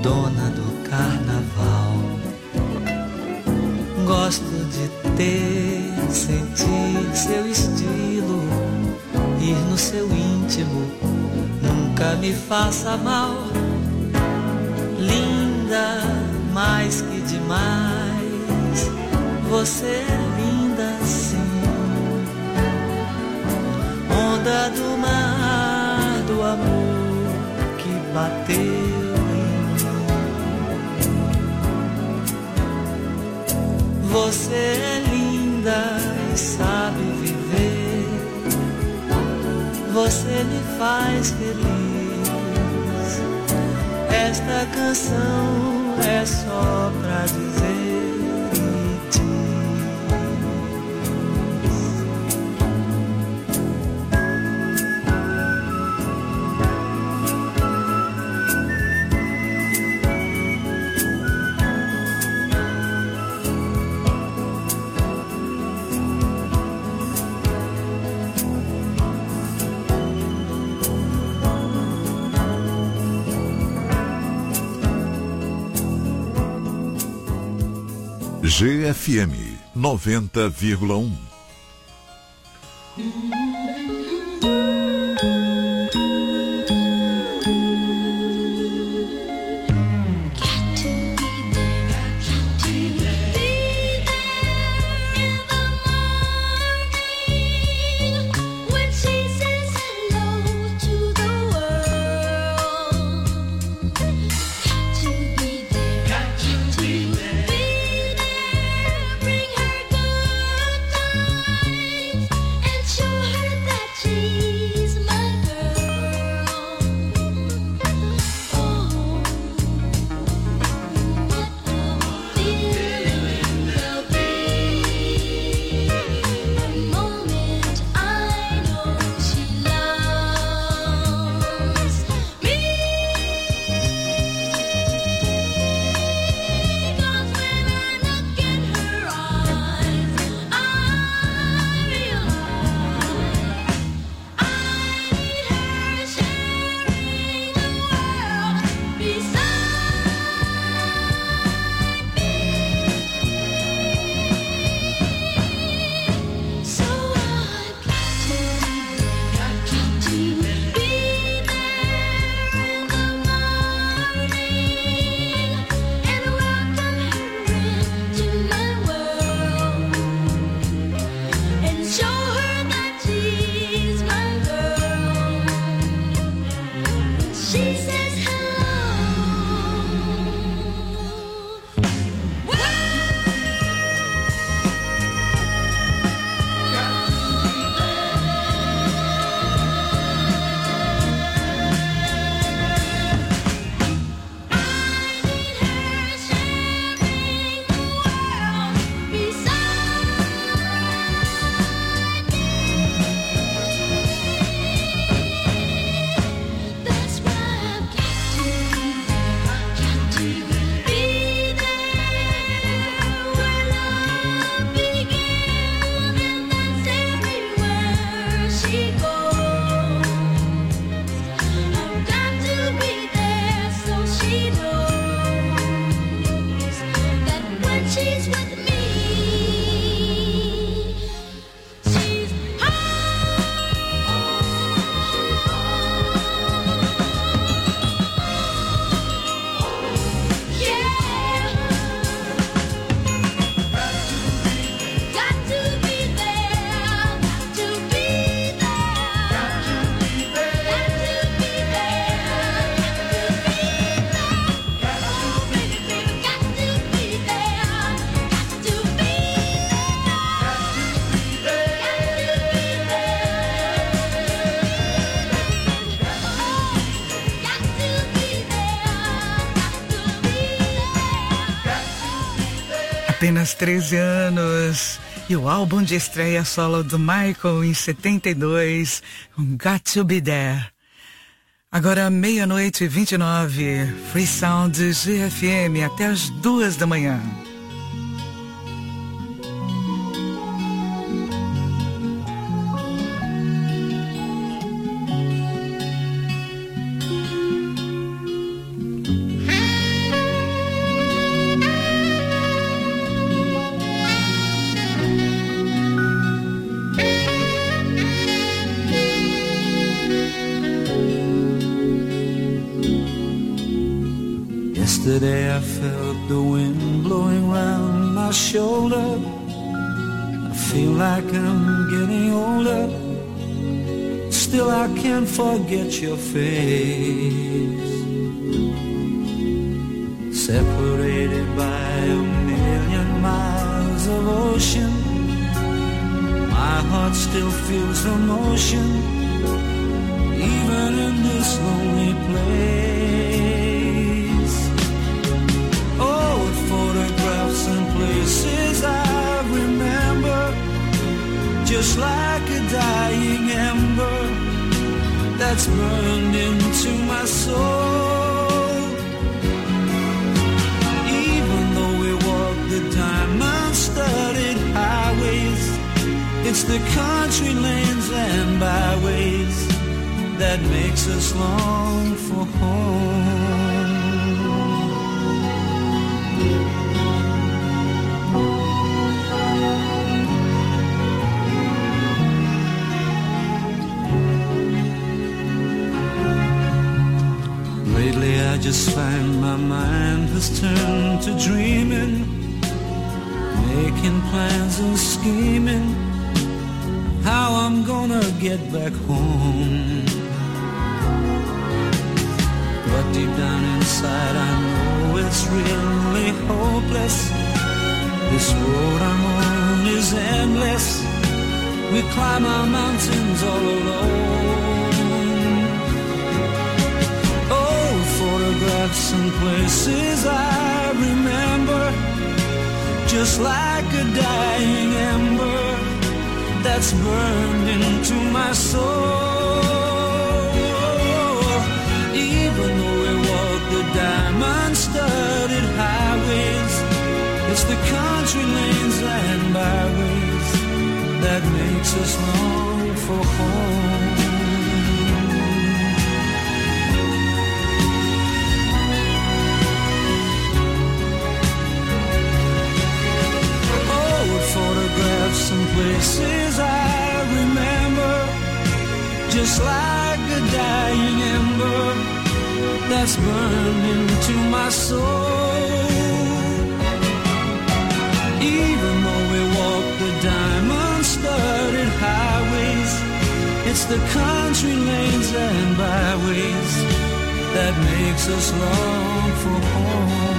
dona do carnaval. Gosto de ter, sentir seu estilo, ir no seu íntimo, nunca me faça mal. Linda, mais que demais, você é linda sim. Onda do mar, do amor que bateu em mim. Você é linda e sabe viver. Você me faz feliz. Esta canção é só pra dizer. GFM 90,1. Apenas 13 anos e o álbum de estreia solo do Michael em 72, Got to Be There. Agora 00:29, Free Sound GFM até as 2 da manhã. Yesterday I felt the wind blowing round my shoulder. I feel like I'm getting older. Still I can't forget your face. Separated by a million miles of ocean, my heart still feels the motion, even in this lonely place. Old photographs and places I remember, just like a dying ember that's burned into my soul. Even though we walk the diamond-studded highways, it's the country lanes and byways that makes us long for home. Lately I just find my mind has turned to dreaming, making plans and scheming how I'm gonna get back home. But deep down inside I know it's really hopeless. This road I'm on is endless. We climb our mountains all alone. Old photographs and places I remember, just like a dying ember that's burned into my soul. Even though we walk the diamond-studded highways, it's the country lanes and byways that makes us long for home. Photographs and places I remember, just like a dying ember that's burned into my soul. Even though we walk the diamond-studded highways, it's the country lanes and byways that makes us long for home.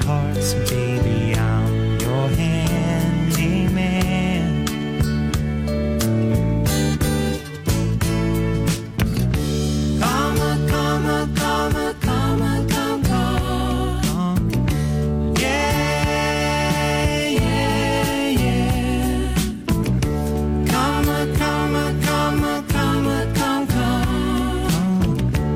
hearts, baby, I'm your handyman. Come, come, come, come, come, come. Yeah, yeah, yeah. Come, come, come, come, come, come.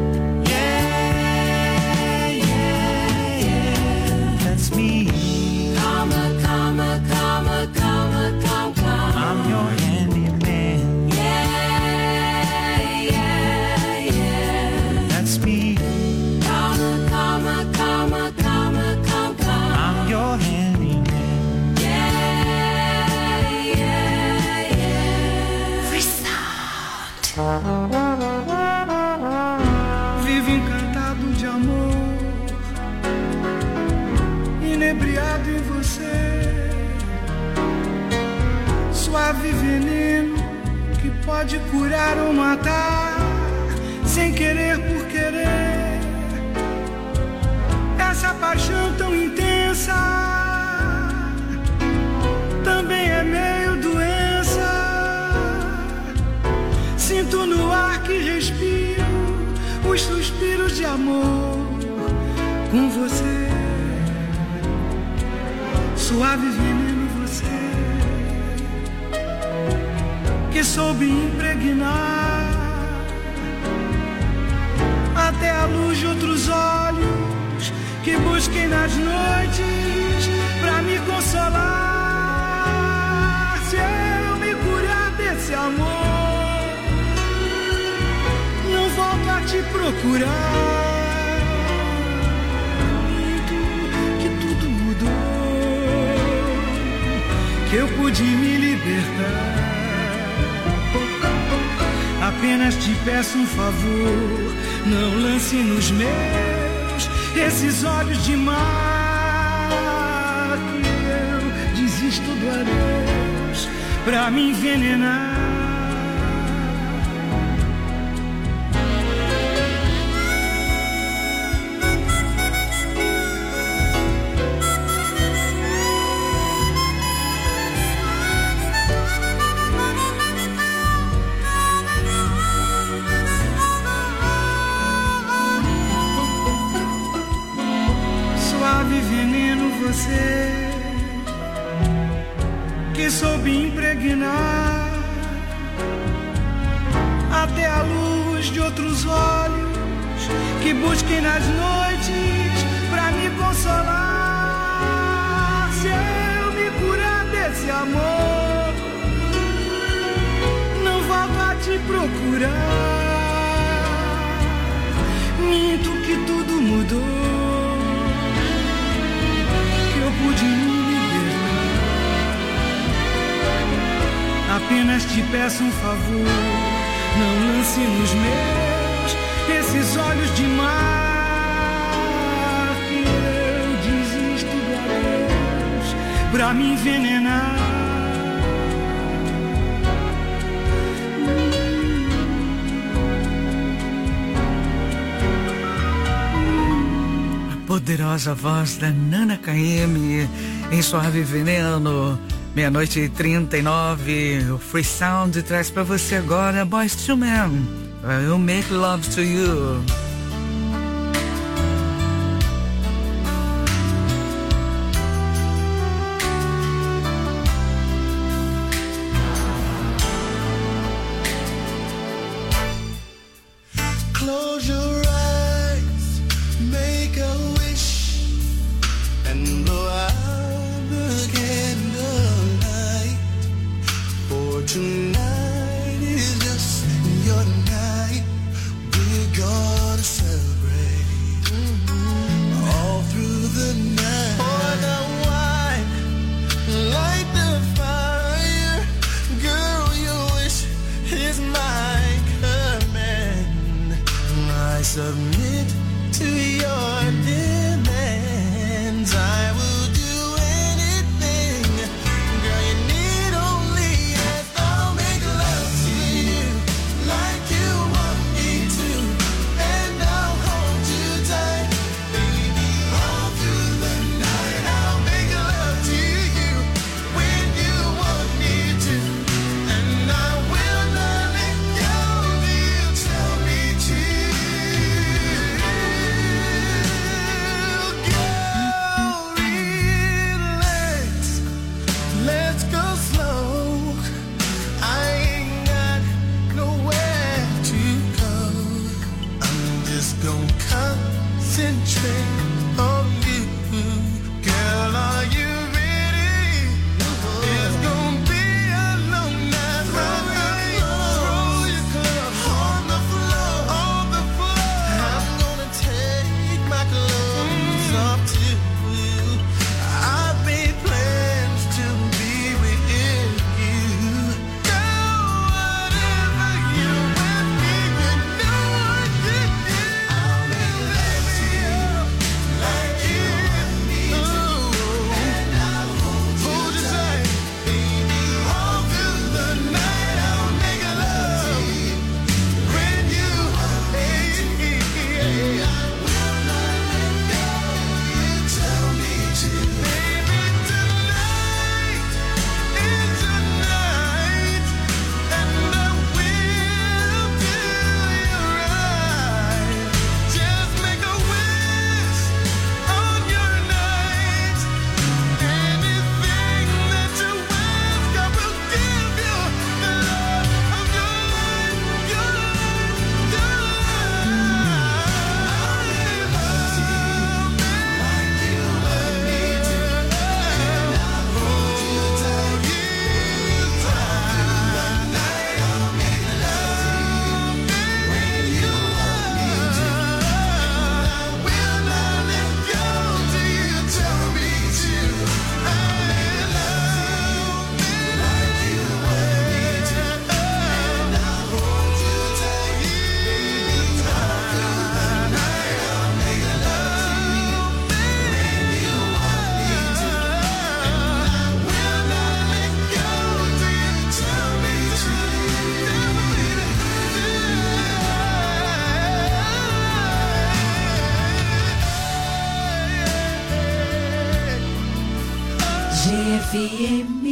Yeah, yeah, yeah. That's me. Come, come, come, come, come, come. I'm your handyman. Yeah, yeah, yeah. That's me. Come, come, come, come, come, come. I'm your handyman. Yeah, yeah, yeah. Free sound. Vivo encantado de amor, inebriado em você, suave veneno que pode curar ou matar, sem querer por querer. Essa paixão tão intensa também é meio doença. Sinto no ar que respiro os suspiros de amor com você. Suave veneno você, que soube impregnar até a luz de outros olhos, que busquem nas noites pra me consolar. Se eu me curar desse amor, não volto a te procurar. Que tudo mudou, que eu pude me libertar. Apenas te peço um favor, não lance nos meus esses olhos de mar, que eu desisto do adeus pra me envenenar. Você que soube impregnar até a luz de outros olhos, que busquem nas noites pra me consolar. Se eu me curar desse amor, não volto a te procurar. Minto que tudo mudou, pude me libertar. Apenas te peço um favor, não lance nos meus esses olhos de mar, que eu desisto do adeus pra me envenenar. Poderosa voz da Nana KM em Suave Veneno, 00:39. O Free Sound traz pra você agora Boyz II Men, I'll Make Love to You. Tonight is just your night. We're gonna GFM.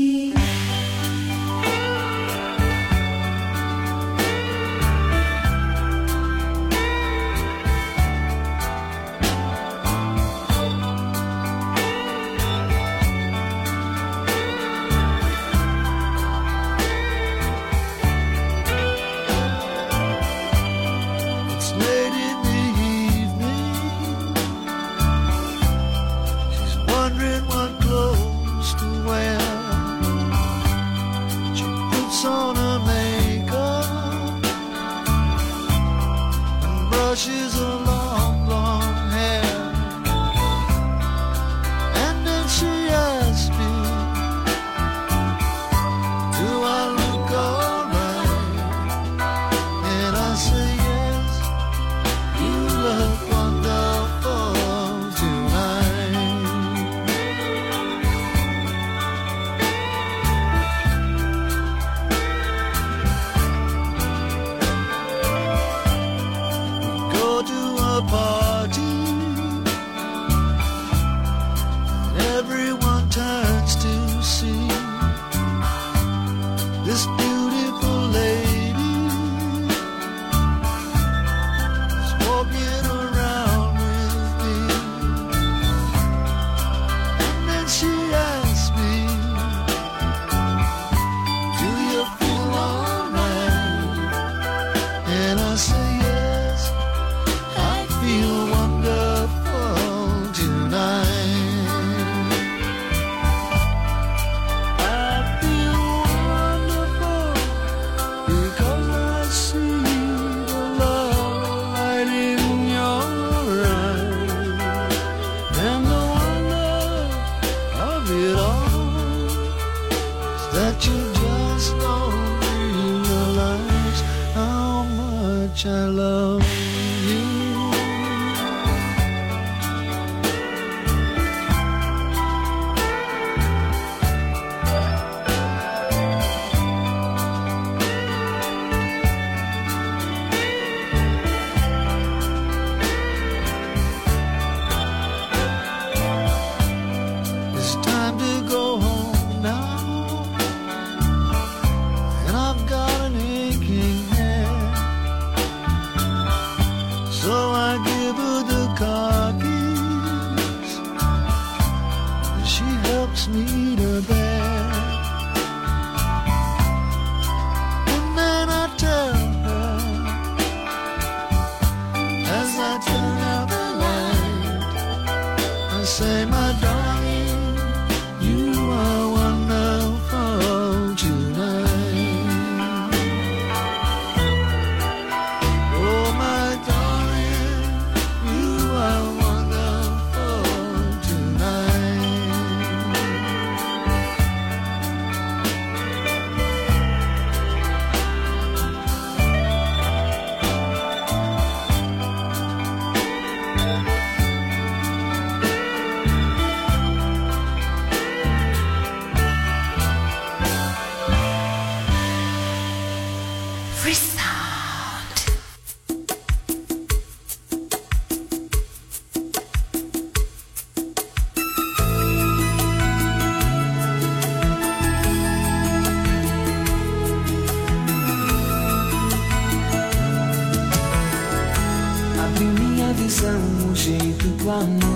O jeito do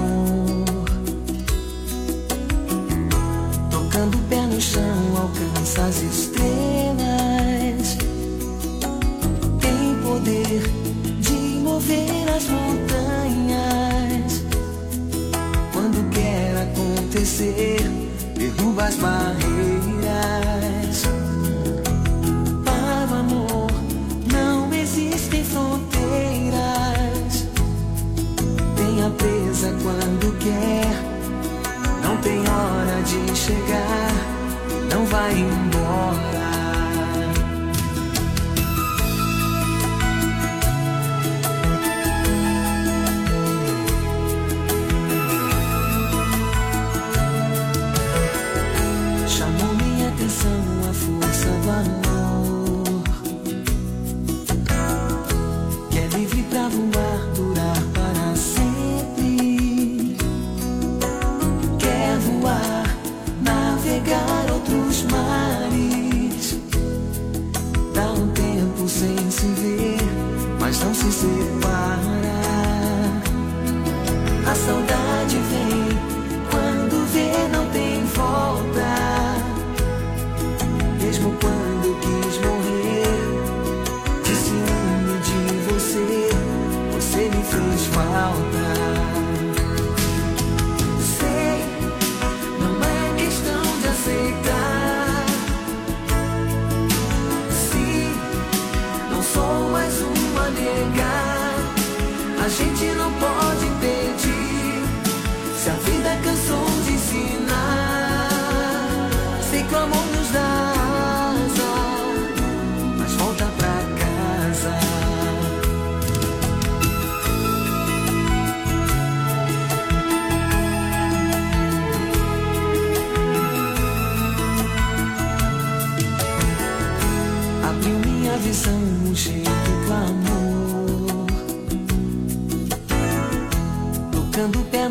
amor, tocando o pé no chão, alcança as estrelas. Tem poder de mover as montanhas. Quando quer acontecer, derruba as barreiras. Para o amor não existem fronteiras. Tenha presa quando quer, não tem hora de chegar, não vai embora. Chamou minha atenção a força do amor, que é livre pra voar, durar para sempre. Quer voar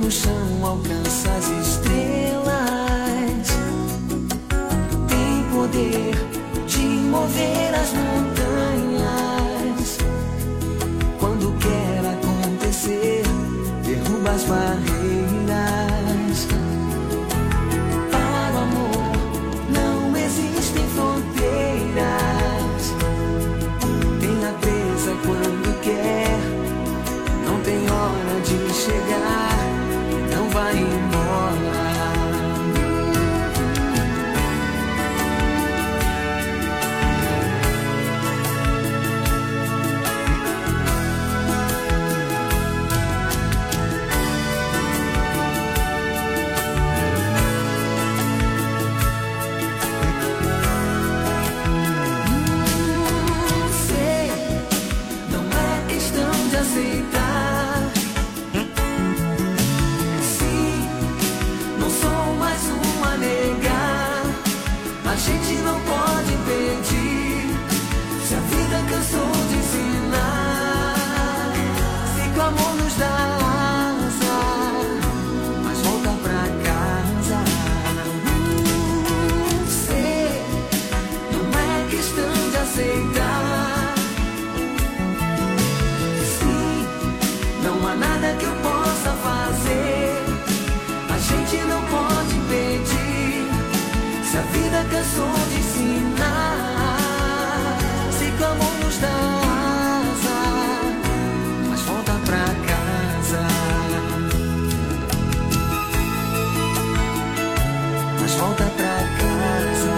no chão alcança as estrelas. Tem poder de mover as montanhas. Quando quer acontecer, derruba as barreiras. Para o amor não existem fronteiras. Tem a presa quando quer, não tem hora de chegar, não vai embora. A gente não pode impedir. Se a vida cansou de ensinar, se que o amor nos dá asa, mas volta pra casa. Sei, não é questão de aceitar. Sim, não há nada que eu possa fazer. A gente não pode impedir. Se a vida cansou de ensinar, se que o amor nos dá asa, mas volta pra casa. Mas volta pra casa.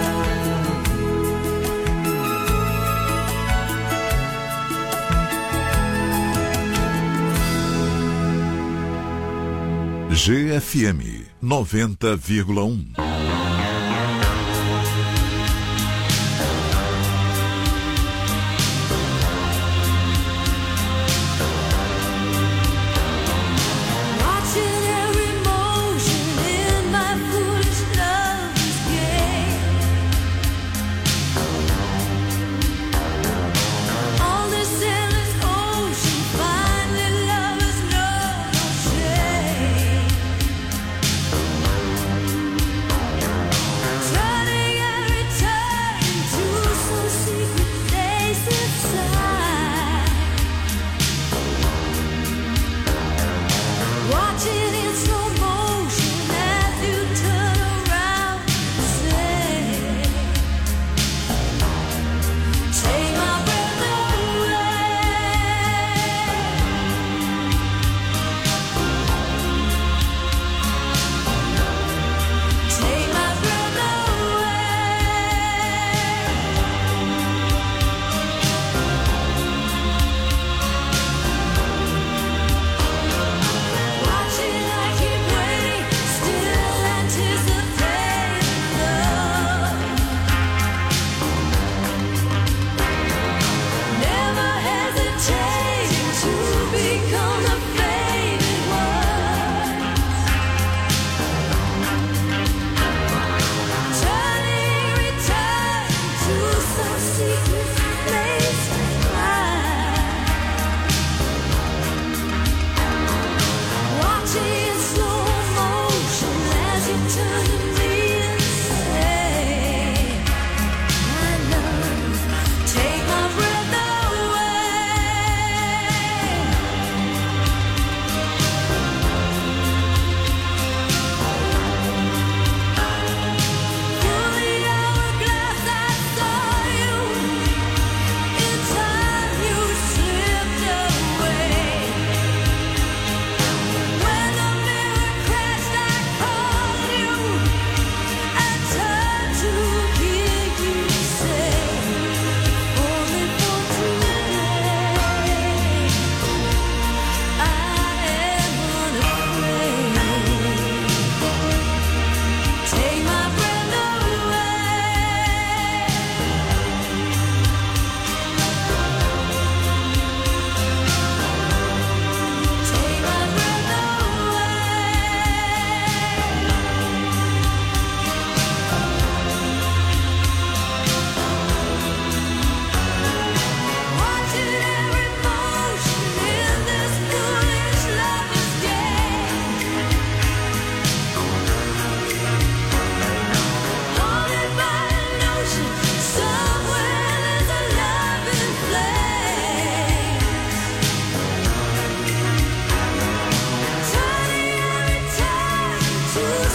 GFM 90,1.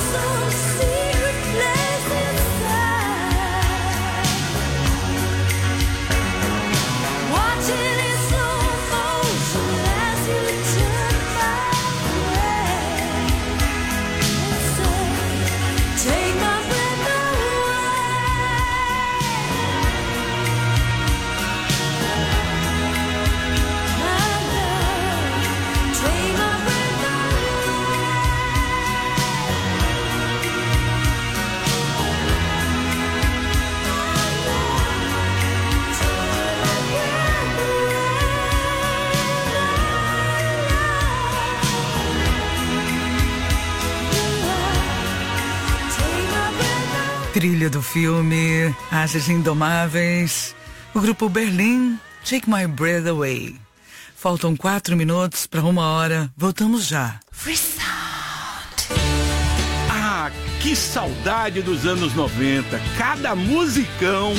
Trilha do filme Asas Indomáveis, o grupo Berlim, Take My Breath Away. Faltam 4 minutos para 1h. Voltamos já. Free Sound. Ah, que saudade dos anos 90. Cada musicão.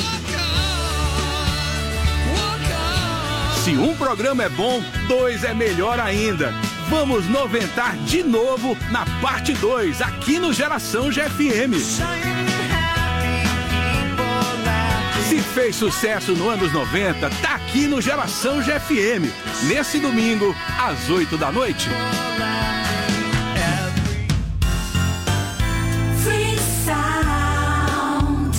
Se um programa é bom, 2 é melhor ainda. Vamos noventar de novo na parte 2, aqui no Geração GFM. Se fez sucesso no anos 90, tá aqui no Geração GFM, nesse domingo, às 8 da noite. Free Sound,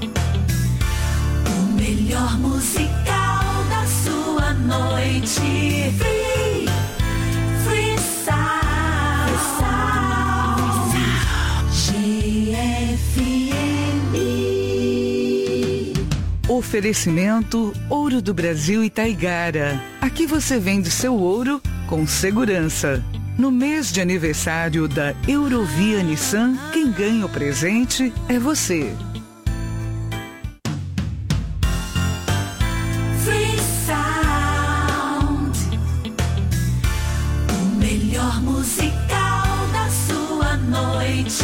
o melhor musical da sua noite. Free Sound, GFM. Oferecimento Ouro do Brasil e Taigara. Aqui você vende seu ouro com segurança. No mês de aniversário da Eurovia Nissan, quem ganha o presente é você. Free Sound, o melhor musical da sua noite.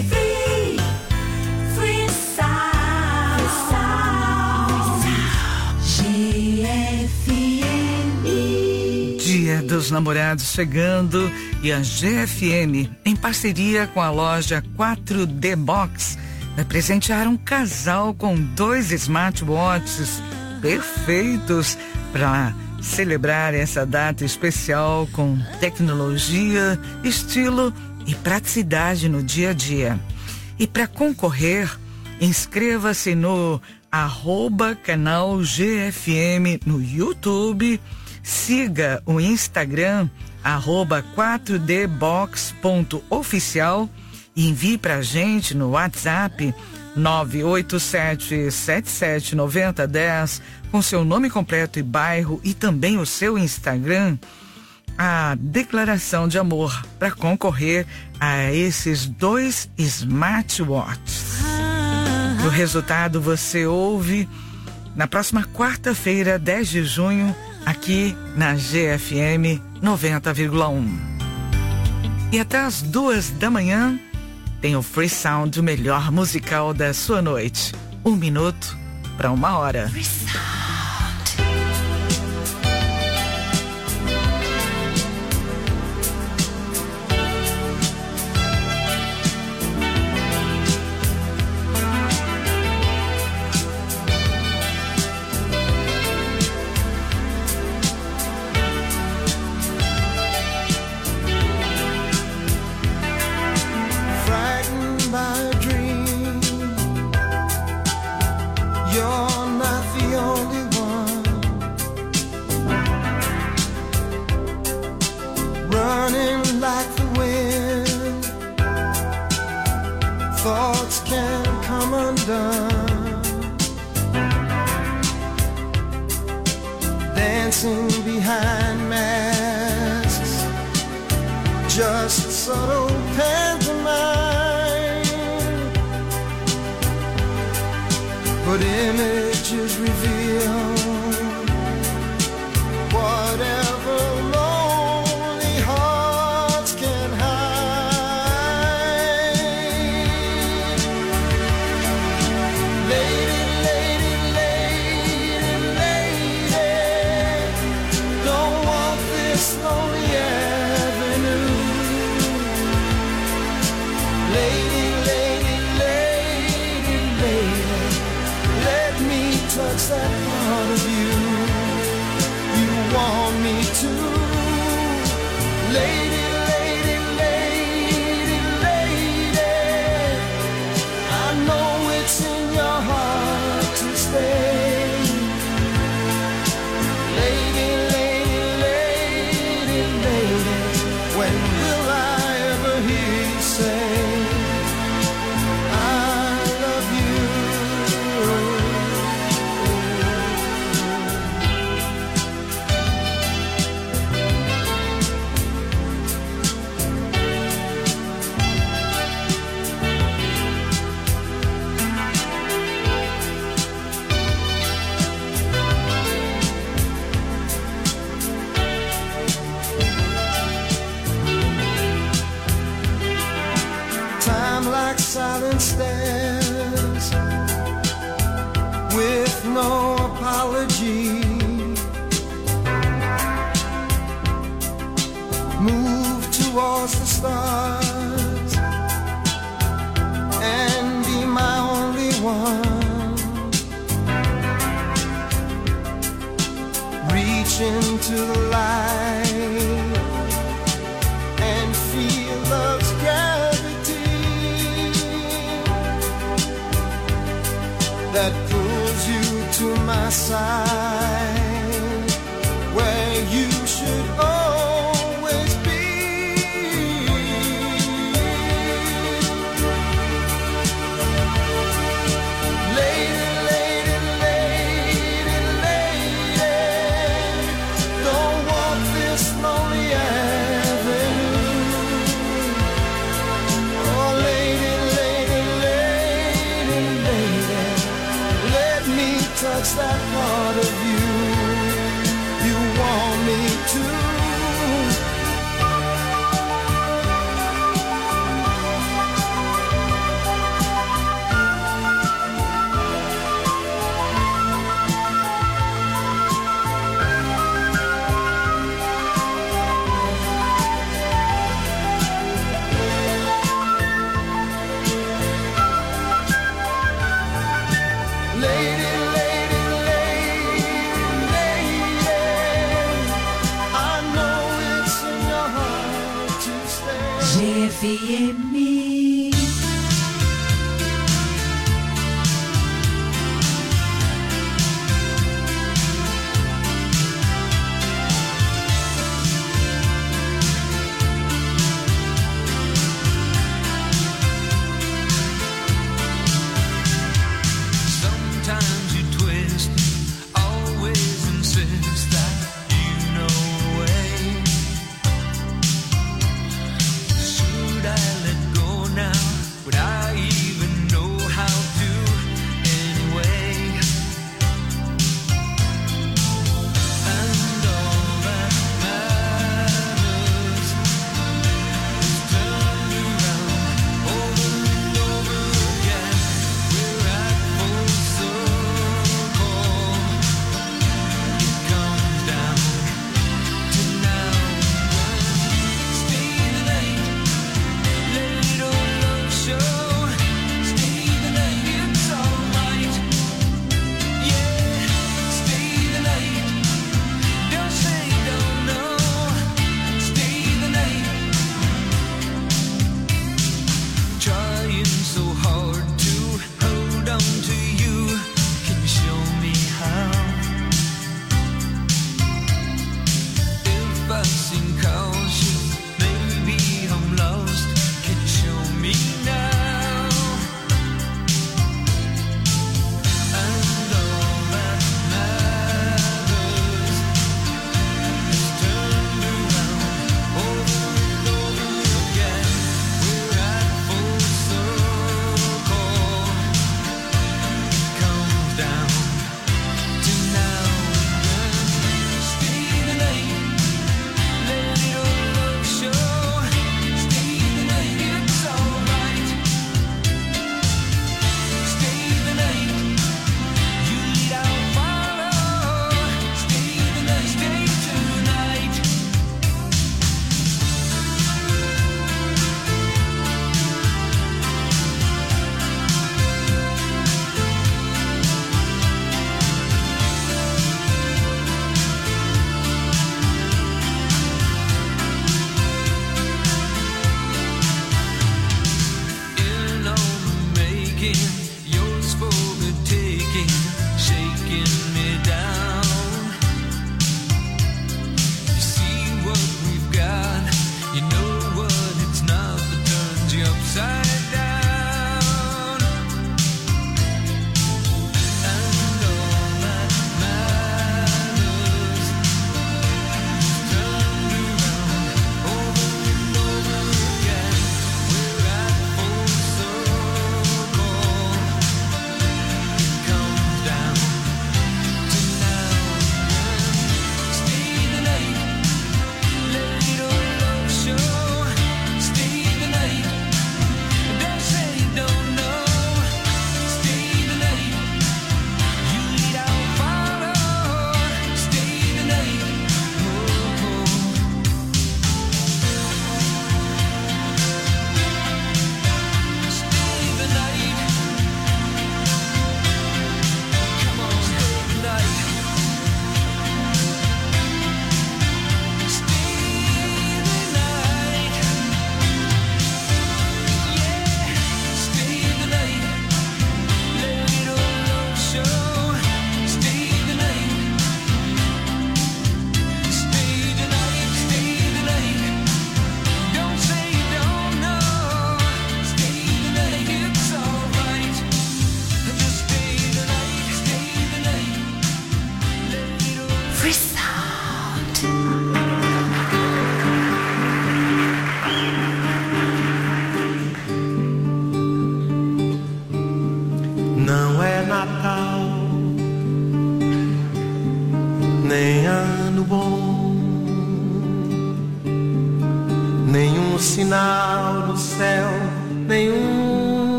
Free Sound. Dia dos Namorados chegando e a GFM, em parceria com a loja 4D Box, vai presentear um casal com 2 smartwatches perfeitos para celebrar essa data especial com tecnologia, estilo e praticidade no dia a dia. E para concorrer, inscreva-se no @canal GFM no YouTube, siga o Instagram @4dbox.oficial e envie pra gente no WhatsApp 987-779010 com seu nome completo e bairro e também o seu Instagram, a declaração de amor para concorrer a esses 2 smartwatches. O resultado você ouve na próxima quarta-feira, 10 de junho, aqui na GFM 90,1. E até as 2 da manhã tem o Free Sound, o melhor musical da sua noite. 1 minuto para 1h. Free Sound. Dancing behind masks, just subtle pantomime, but images reveal whatever lonely hearts can hide. Lady, lady, lady, lady, don't walk this lonely avenue. Lady, Lady, lady, lady, lady, I know it's in your heart to stay. Lady, lady, lady, lady, when will I ever hear you say I love you? Time like silent stairs with no apology, move towards the stars and be my only one. Reach into the light and feel love's gravity that pulls you to my side, where you should always be. Lady, lady, lady, lady, don't walk this lonely avenue. Oh, lady, lady, lady, lady, let me touch that part of you you want me to. Lady, lady, lady, lady, I know it's in your heart to stay. GFM. Sometimes you twist, always insist that you know the way. Should I let go now?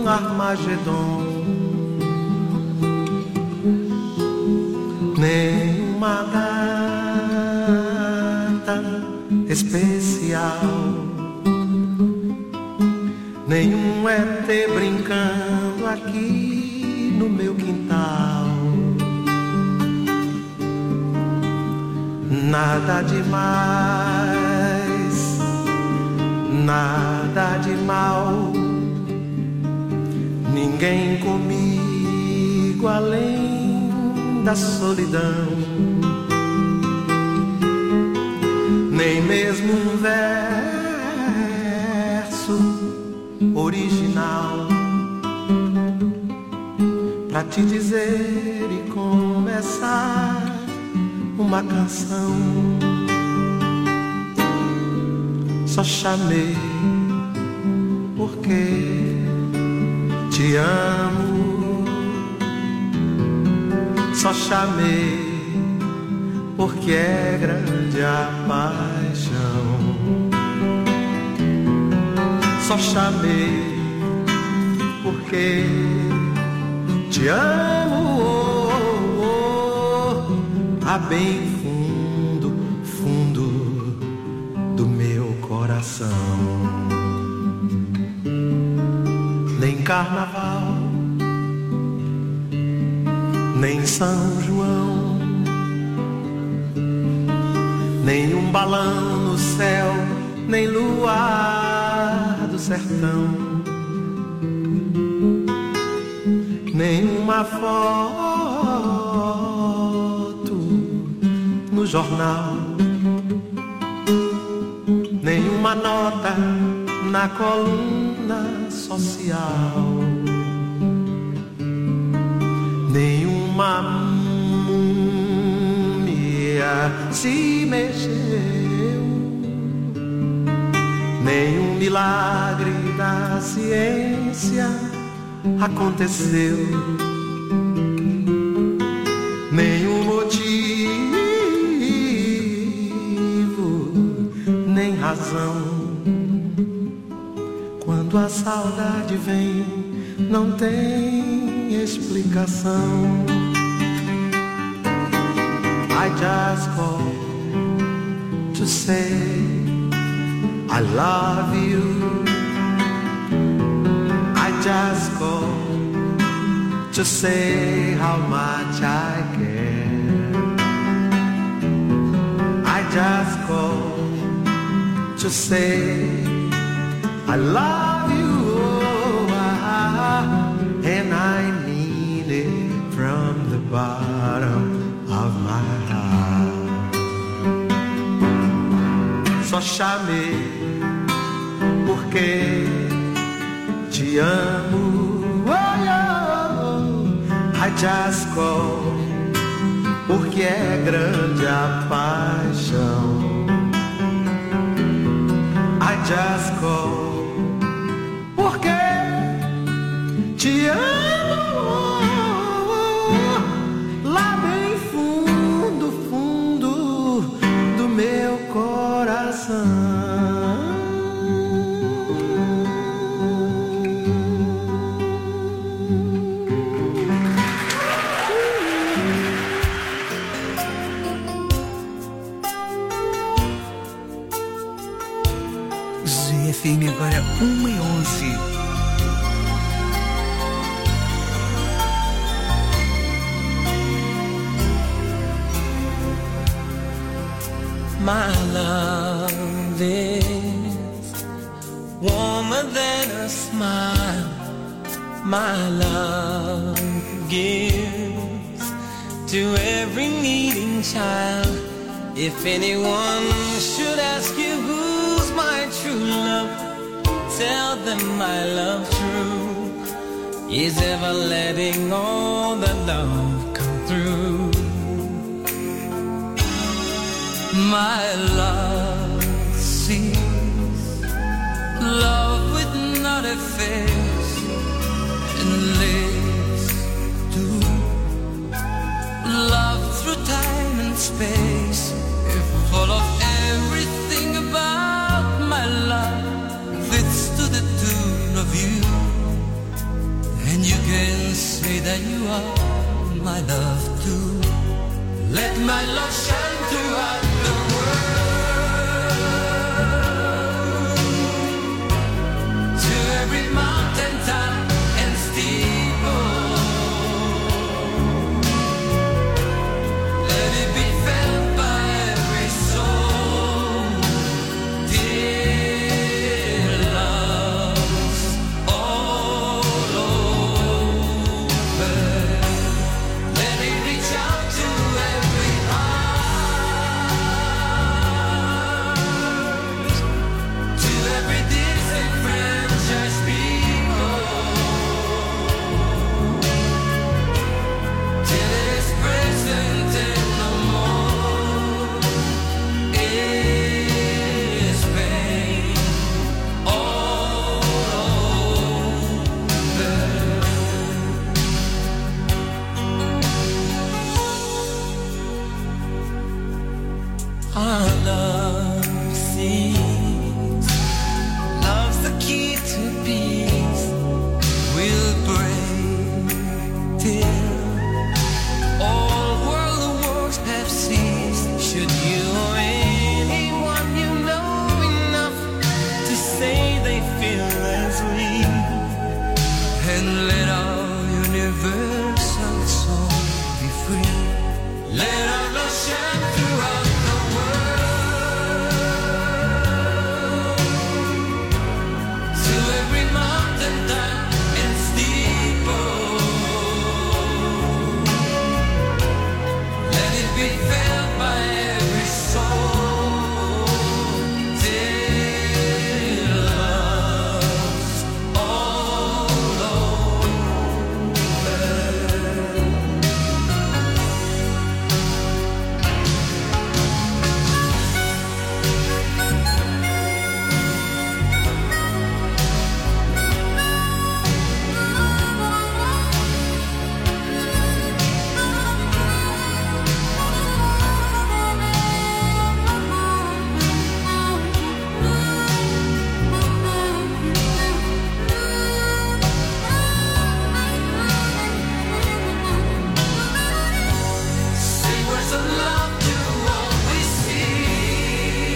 Armagedon, nenhuma data especial, nenhum ET brincando aqui no meu quintal. Nada demais, nada de mal, ninguém comigo além da solidão, nem mesmo um verso original pra te dizer e começar uma canção. Só chamei porque te amo, só chamei porque é grande a paixão. Só chamei porque te amo, a bem fundo, fundo do meu coração. Nem carnaval, nem São João, nem um balão no céu, nem luar do sertão, nem uma foto no jornal, nem uma nota na coluna social, nem uma múmia se mexeu, nenhum milagre da ciência aconteceu, nenhum motivo, nem razão. Quando a saudade vem, não tem explicação. I just call to say I love you. I just call to say how much I care. I just call to say I love you, and I mean it from the bottom of my heart. Só chamei porque te amo, I just call porque é grande a paixão. I just call porque te amo, lá bem fundo, fundo do meu coração. ZFM agora 1h11. My love is warmer than a smile. My love gives to every needing child. If anyone should ask you who's my true love, tell them my love true is ever letting all the love come through. My love sees love with not a face and lives to love through time and space. Full of everything about my love fits to the tune of you. that you are my love too. Let my love shine throughout the world, to every mountain top and steeple. Let it be felt by every soul, dear loves all over. Let it reach out to every heart, to every disenfranchised people, till it is present and no more is pain all over. Our love sees, love's the key to peace. We'll break till all world wars have ceased. Should you or anyone you know enough to say they feel as we, and let our universal soul be free. Let our love shine throughout the world, to every mountain top and steeple. Let it be felt by every soul, dear loves all over. Say words of love to all we see,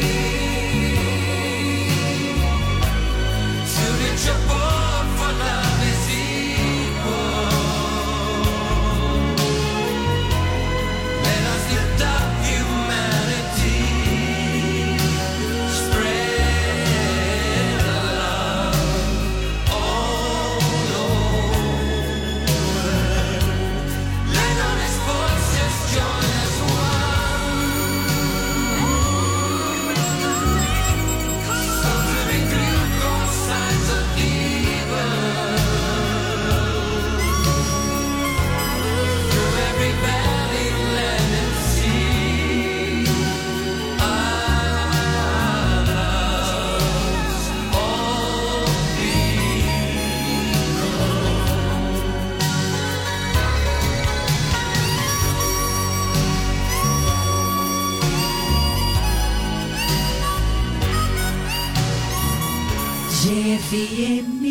to reach above, for love is equal. Let us lift up humanity, spread love all over. Let honest voices join as one, so to rebuke all signs of evil, through every valley, land and sea. Our loves all GFM.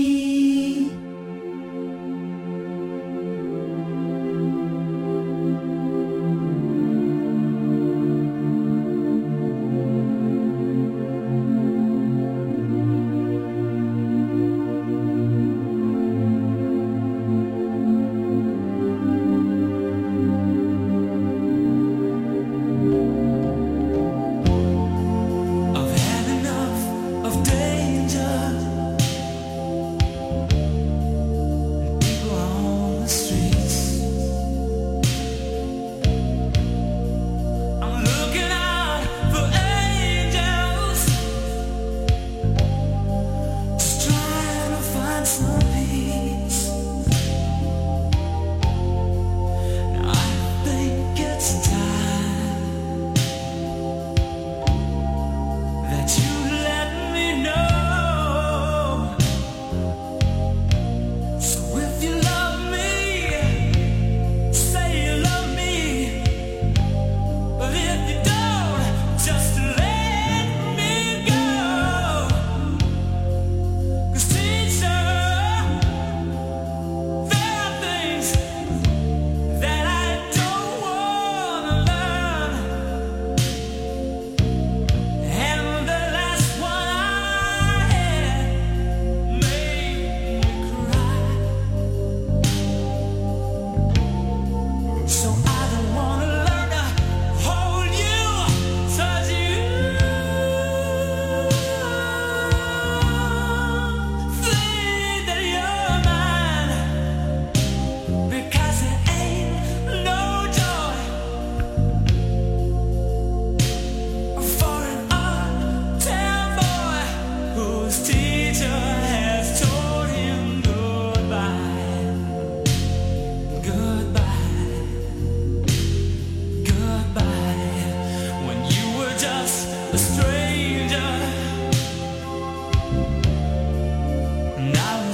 I've had enough of danger.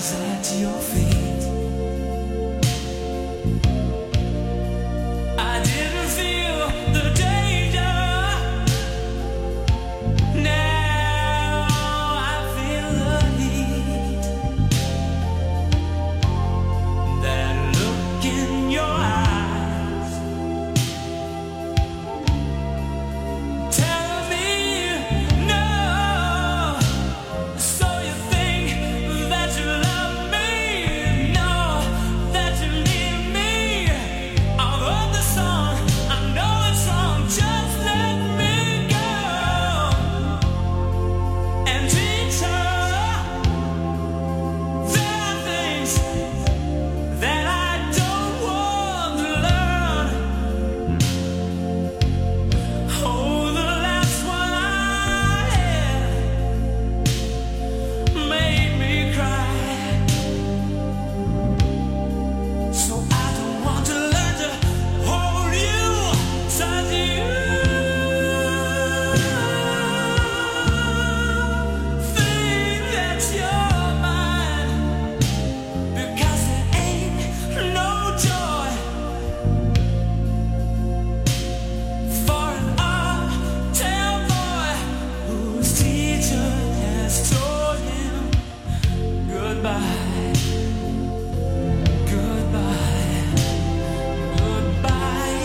rise at your feet. I didn't feel the danger. Now I feel the heat. That look in your eyes, tell me no. So you think that you love me? No, that you need me. I've heard the song, I know it's wrong. Just let me go and teach her. There are things that I don't want to learn. Oh, the last one I had made me cry. So I don't want to learn to hold you, touch you. Think that you're mine, because there ain't no joy for an uptown boy whose teacher has told him goodbye, goodbye, goodbye.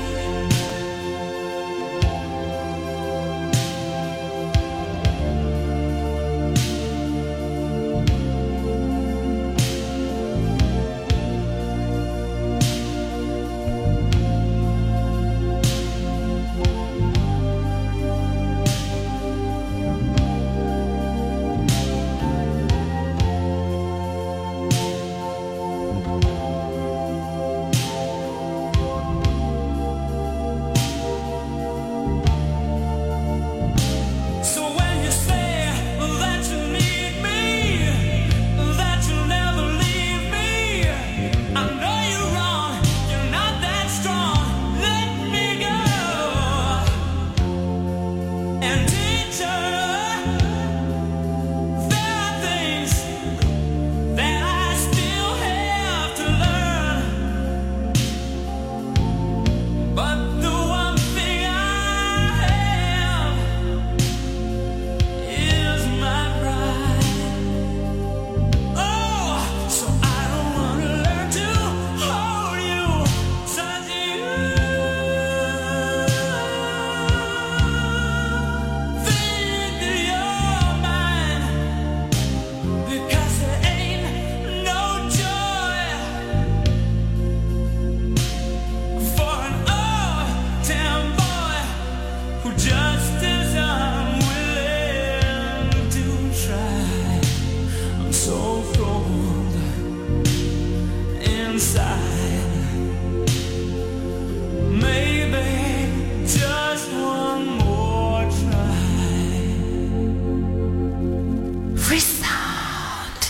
So when you say that you need me, that you'll never leave me, I know you're wrong, you're not that strong. Let me go and teach her. There are things that I still have to learn, but the one thing I have is my pride. Oh, so I don't want to learn to hold you, touch you. Think that you're mine, because there ain't no joy for an uptown boy who just isn't willing to try. I'm so cold inside. Maybe just one more try. Free sound.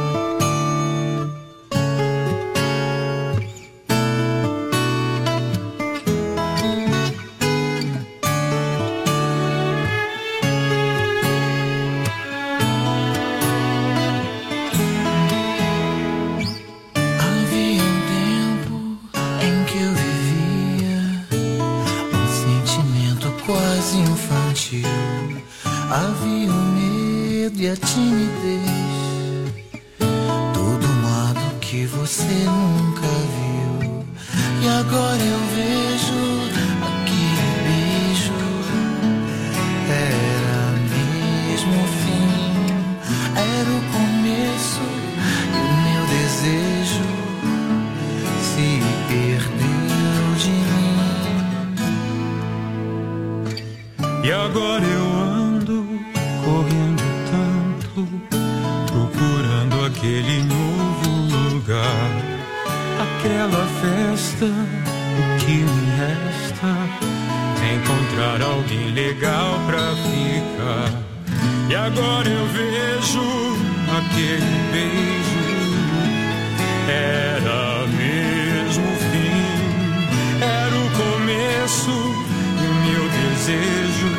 Havia tempo em que eu vivia sentimento quase infantil. Havia o medo e a timidez, todo modo que você nunca viu. E agora eu vejo aquele beijo, era mesmo o fim, era o começo e o meu desejo se perdeu de mim. E agora eu ando correndo tanto, procurando aquele novo lugar, aquela festa. O que me resta é encontrar alguém legal pra ficar. E agora eu vejo aquele beijo, era mesmo o fim, era o começo e o meu desejo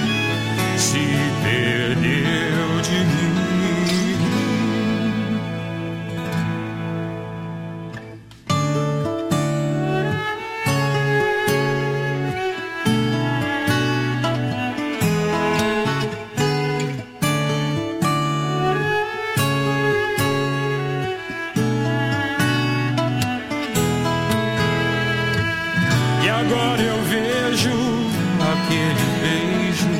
se perdeu de mim. agora eu vejo aquele beijo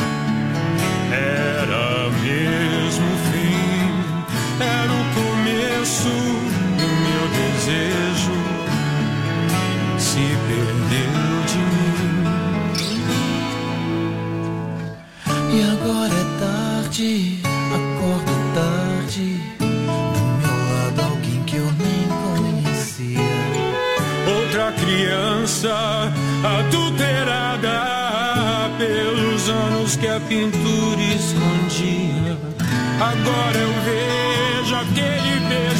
era mesmo o fim, era o começo do meu desejo, se perdeu de mim. E agora é tarde, acordo tarde, do meu lado alguém que eu nem conhecia. Outra criança adulterada pelos anos que a pintura escondia. Agora eu vejo aquele beijo